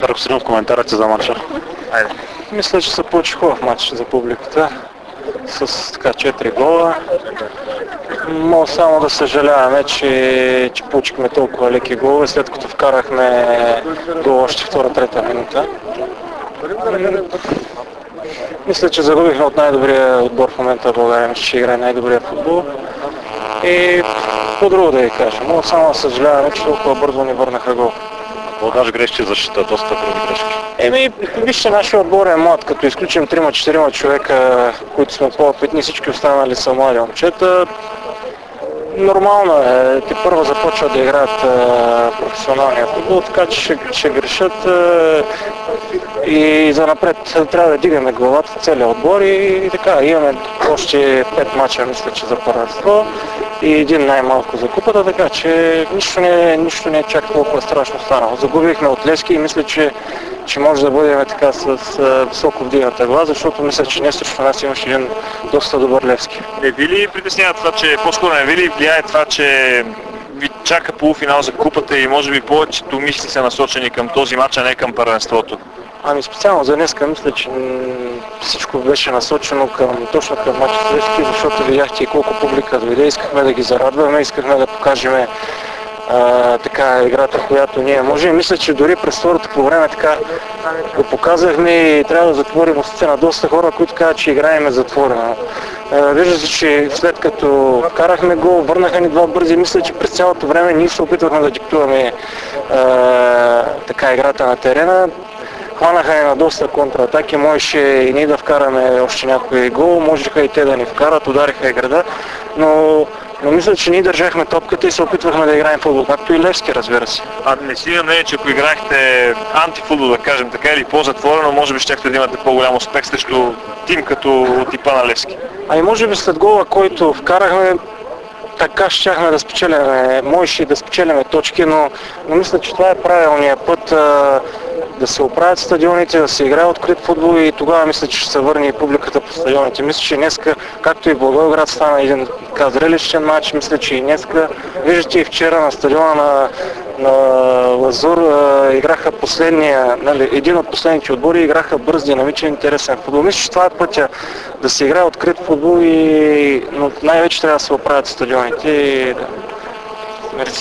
Господин коментарите за матча. Айде. Мисля, че се получи хубав матч за публиката с така 4 гола. Мога само да съжаляваме, че получихме толкова леки голове, след като вкарахме гол още втора-трета минута. Мисля, че загубихме от най-добрия отбор в момента в България. Мисля, че играе най-добрия футбол. И по-друго да ви кажа. Мога само да съжаляваме, че толкова бързо ни върнаха гол. Вълдаш грешки защита, доста други грешки. Вижте, нашия отбор е млад, като изключим 3-4 човека, които сме по-опитни, всички останали са млади момчета. Нормално е, те първо започват да играят професионалния футбол, така че ще грешат и занапред трябва да дигаме главата целия отбор и така. Имаме още 5 мача, мисля, че за първенство и един най-малко за купата, така че нищо не е чак толкова страшно станало. Загубихме от Левски и мисля, че може да бъдем така с високо вдигната глава, защото мисля, че не срещу нас имаше един доста добър Левски. Не ви ли притеснява това, че по-скоро не ви ли влияе това, че ви чака полуфинал за купата и може би повечето мисли са насочени към този матч, а не към първенството? Специално за днеска мисля, че всичко беше насочено точно към матча с Левски, защото видяхте и колко публика дойде, искахме да ги зарадваме, искахме да покажем така играта, която ние можем. Мисля, че дори през второто по време така го показахме и трябва да затворим устите на доста хора, които казват, че играем затворено. Вижда се, че след като вкарахме гол, върнаха ни два бързи, мисля, че през цялото време ние се опитвахме да диктуваме така играта на терена. Хванаха ни на доста контратаки, можеше и ние да вкараме още някой гол, можеха и те да ни вкарат, удариха и града, но мисля, че ние държахме топката и се опитвахме да играем футбол, както и Левски, разбира се. Не си мнение, че ако играехте антифутбол, да кажем така, или по-затворено, може би щяхте да имате по-голям успех срещу тим като типа на Левски? Може би след гола, който вкарахме, така щяхме да спечелиме, можеше да спечелиме точки, но мисля, че това е правилният път да се оправят стадионите, да се играе открит футбол и тогава мисля, че ще се върне и публиката по стадионите. Мисля, че днеска, както и Благоевград стана един така зрелищен матч, мисля, че и днеска, виждате и вчера на стадиона на Лазур играха един от последните отбори, играха бърз, динамичен, интересен футбол. Мисля, че това е пътя да се играе открит футбол, но най-вече трябва да се оправят стадионите.